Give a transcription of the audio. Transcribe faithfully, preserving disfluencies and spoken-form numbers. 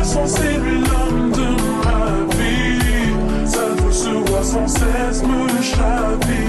censé lui l'homme de ma vie. Sa douce voix sans cesse me chavire.